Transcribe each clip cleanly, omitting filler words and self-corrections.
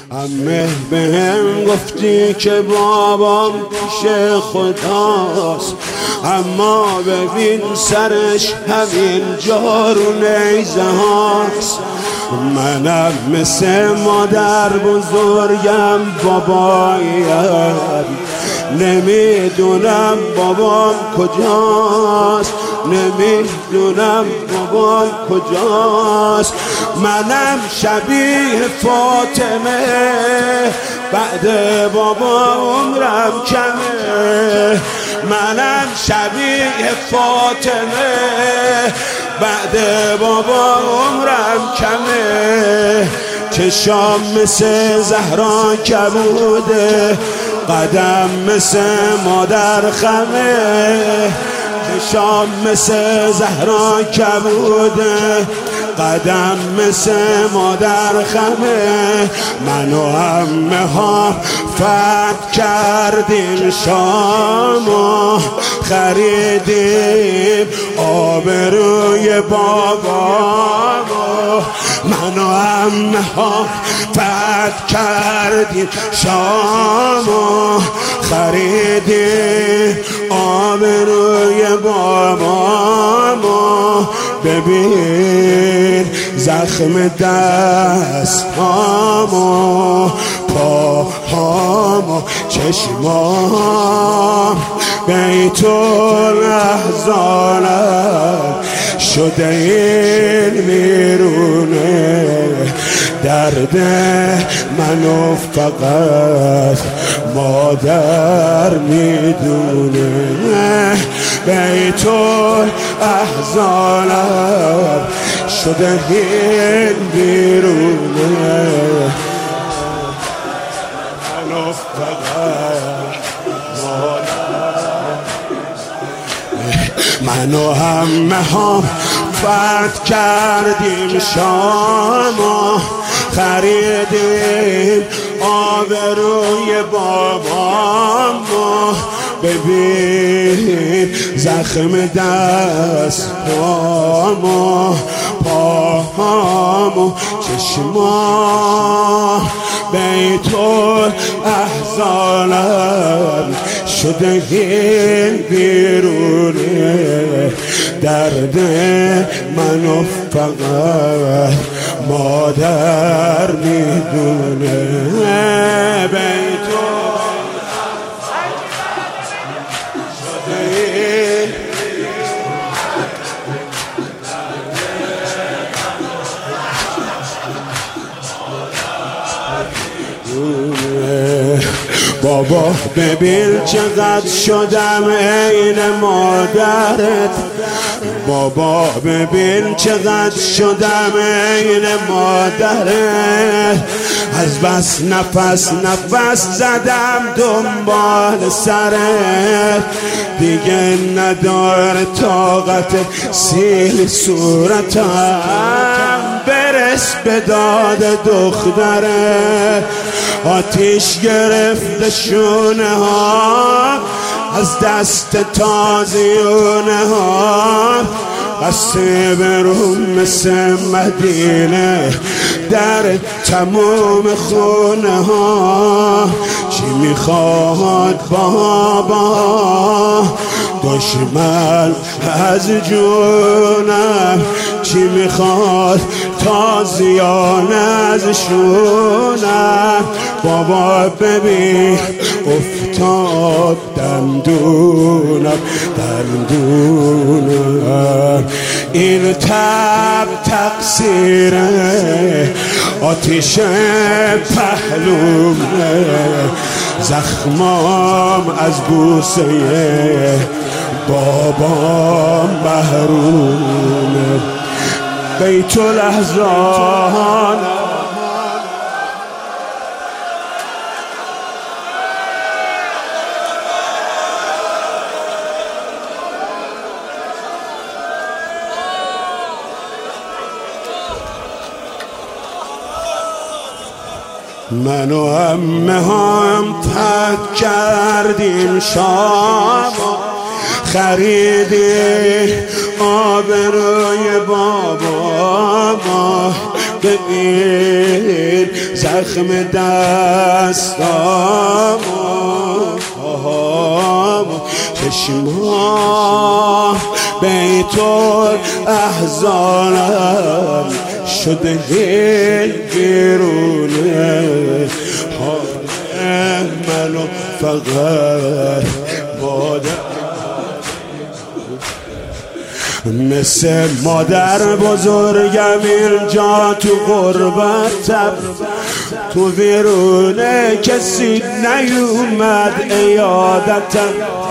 عمه بهم گفتی که بابام پیش خداست، اما ببین سرش همین جارو نیزه هاست. منم مثل مادر بزرگم بابایم، نمیدونم بابام کجاست، نمیدونم بابام کجاست. منم شبیه فاطمه، بعد بابا عمرم کمه. منم شبیه فاطمه، بعد بابا عمرم کمه. چشام مثل زهرا کبوده، قدم مثل مادر خمه. چشام مثل زهرا کبوده، قدم مثل مادر خمه. من و عمه ها فتح کردیم شامو، خریدیم آبروی بابامو. من و عمه ها فتح کردیم شامو، خریدیم آبروی بابامو. ببین زخم دستامو، پاهامو، چشمام، بیت الاحزانم شده این میرونه. درد منو فقط مادر میدونه. بیت الاحزانم شده این بیرونه. منو فقط مادر. منو همه ها فتح کردیم شامو، خریدیم آبروی بابامو. ببین زخم دستامو، پاهامو، چشمام، بیت الاحزانم شده این بیرونه. درد منو فقط مادر میدونه. بیت بابا ببین چقدر شدم عین مادرت. بابا ببین چقدر شدم عین مادرت. از بس نفس زدم دنبال سرت، دیگه نداره طاقت سیل صورتم. برس به داد دختره، آتیش گرفته شونه ها از دست تازیونه ها. بسته برون مثل مدینه در تموم خونه ها. چی میخواد بابا دشمن از جونم، چی میخواد تازیان از شونم. بابا ببین افتاد دندونم، این تب تقصیره، آتیش پهلومه. زخمام از بوسه بابام محرومه. بیت الاحزان من و عمه هم فتح کردیم شامو، خریدی آبروی بابا. ببین زخم دستام چشما بیت الاحزانم شده بیرونه منو فقط مادر مثل مادر بزرگم اینجا تو غربتم تو بیرونه کسی نیومد عیادتم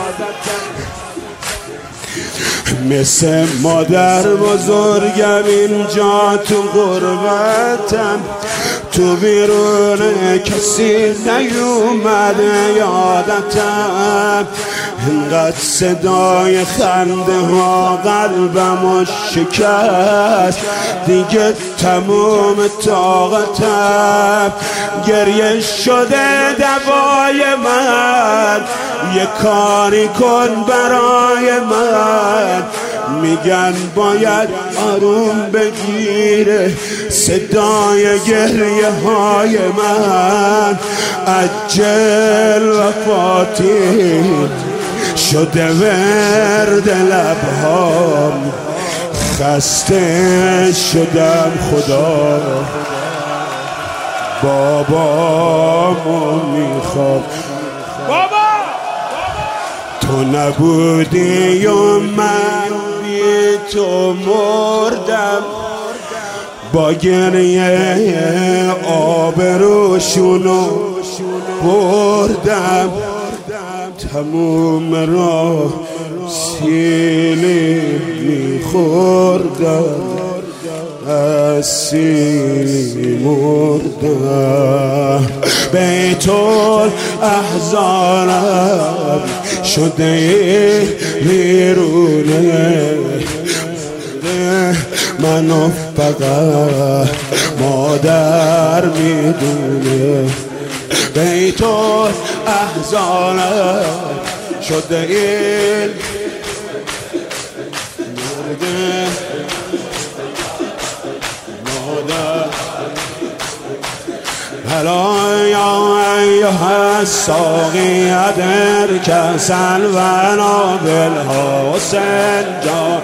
مثل مادر بزرگم اینجا تو غربتم تو بیرونه کسی نیومد یادتم اینقدر صدای خنده ها قلبمو شکست دیگه تموم طاقتم گریه شده دوای من یه کاری کن برای من میگن باید آروم بگیره صدای گریه های من عجل وفاتی شده ورد لبهام خسته شدم خدا بابامو میخوام بابا تو نبودی و من بی تو مردم با گریه آبروشونو بردم تموم راه سیلی میخوردم از سیلی مردم بیت الاحزانم شده بیرونه منو فقط مادر میدونه بیت الاحزانم شده این مرده مادر هلا یا ایها الساقی ادرک سلونا بالحسن جان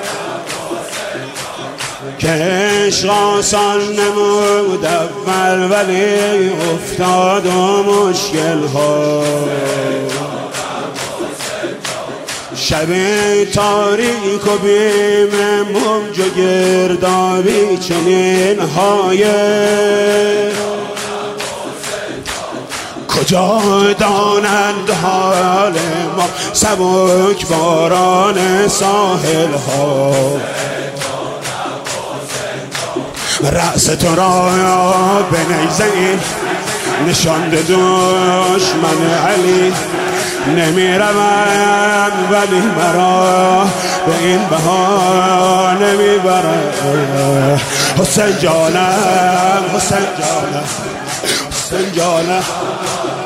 که عشق آسان نمود اول ولی افتاد و مشکل ها شب تاریک و بیم موج و گردابی چنین های کجا دانند حال ما سبک باران ساحل ها رأس تو را به نیزه نشانده دشمن علی نمیروم ولی مرا به این بها نمیبره حسین جانم حسین جانم حسین جانم